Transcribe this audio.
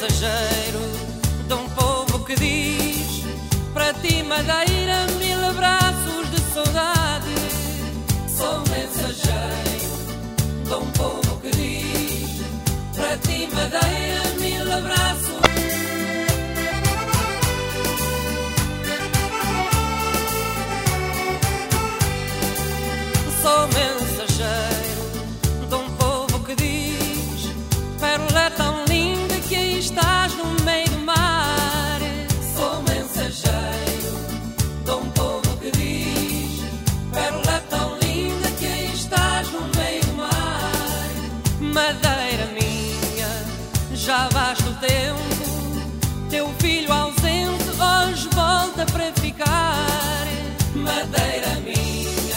mensageiro de um povo que diz: para ti, Madeira, 1000 abraços de saudade. Sou mensageiro de um povo que diz: para ti, Madeira, 1000 abraços. Sou mensageiro de um povo que diz: pérola tão linda que aí estás no meio do mar. Sou mensageiro de um povo que diz: pérola tão linda que aí estás no meio do mar. Madeira minha, já basta o tempo